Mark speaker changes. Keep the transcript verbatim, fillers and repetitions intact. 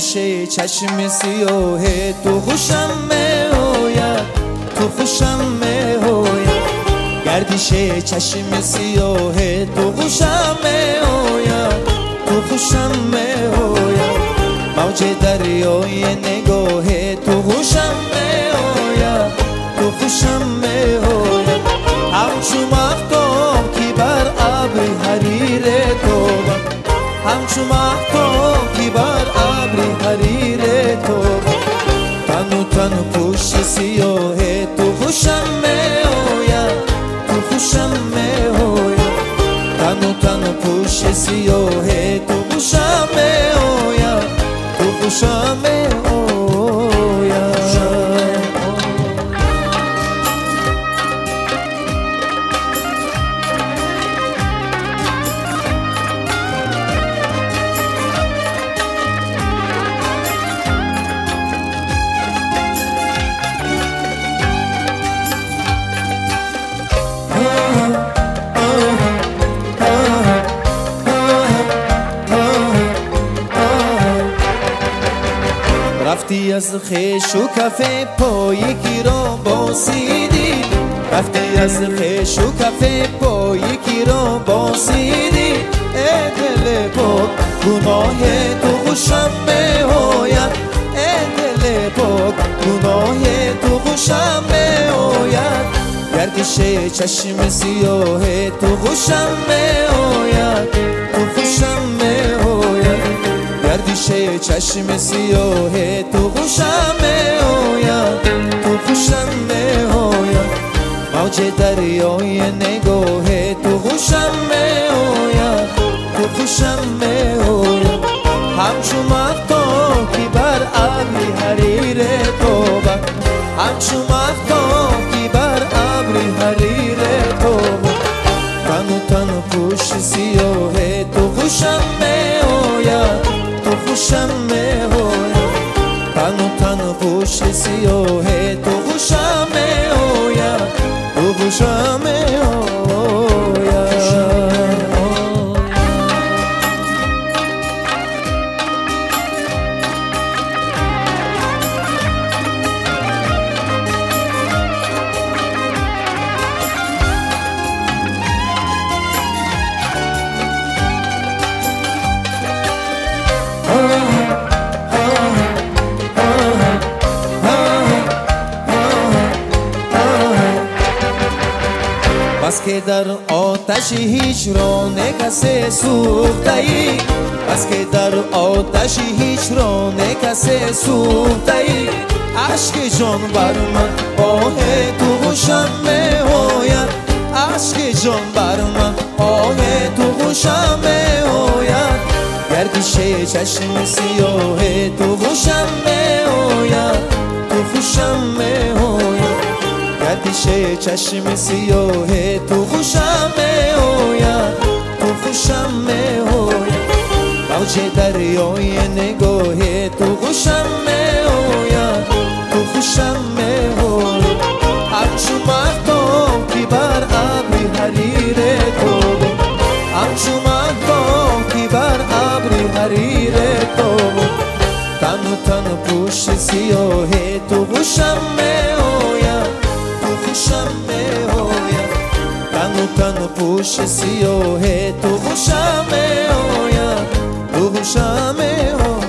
Speaker 1: گردش چشم سیاه تو خوشم میآید، تو خوشم میآید. گردش چشم سیاه تو خوشم میآید، تو خوشم میآید. موج دریای نگاه تو خوشم میآید، تو خوشم میآید. همچو مهتاب که بر ابر حریر تو، همچو مهتاب که بر ابر حریر تو. تن و تن پوش سیاه تو خوشم میآید، تو خوشم میآید. تن و تن پوش سیاه تو خوشم میآید، تو خوشم میآید. رفتی از خیش و کف پای کی را باسیدی، رفتی از خیش و کف پای کی را باسیدی. ای دل پاک گناه تو خوشم میآید، ای دل پاک گناه تو خوشم میآید. گردش چشم سیاه تو خوشم میآید، تو خوشم میآید. گردش چشم سیاه تو خوشم میآید، تو خوشم میآید. موج دریای نگاه تو خوشم میآید، تو خوشم میآید. همچو مهتاب که بر ابر حریر تو، همچو مهتاب که بر ابر حریر تو. تن و تن پوش سیاه تو خوشم میآید، تو خوشم میآید. تن و تن پوش سیاه تو خوشم میآید، تو خوشم میآید. بس که در آتش هجران کسی سوخته ای، بس که در آتش هجران کسی سوخته ای. عشق جان بر من آه تو خوشم میآید، عشق جان بر من آه تو خوشم میآید. گردش چشم سیاه تو خوشم میآید، تو خوشم میآید. گردش چشم سیاه تو خوشم میآید، تو خوشم میآید. موج دریای نگاه تو خوشم میآید، تو خوشم میآید. همچو مهتاب که بر ابر حریر تو، همچو مهتاب که بر ابر حریر تو. تن و تن پوش سیاه تو خوشم میآید، تو خوشم میآید. تن و تن پوش سیاه تو خوشم میآید، تو خوشم میآید.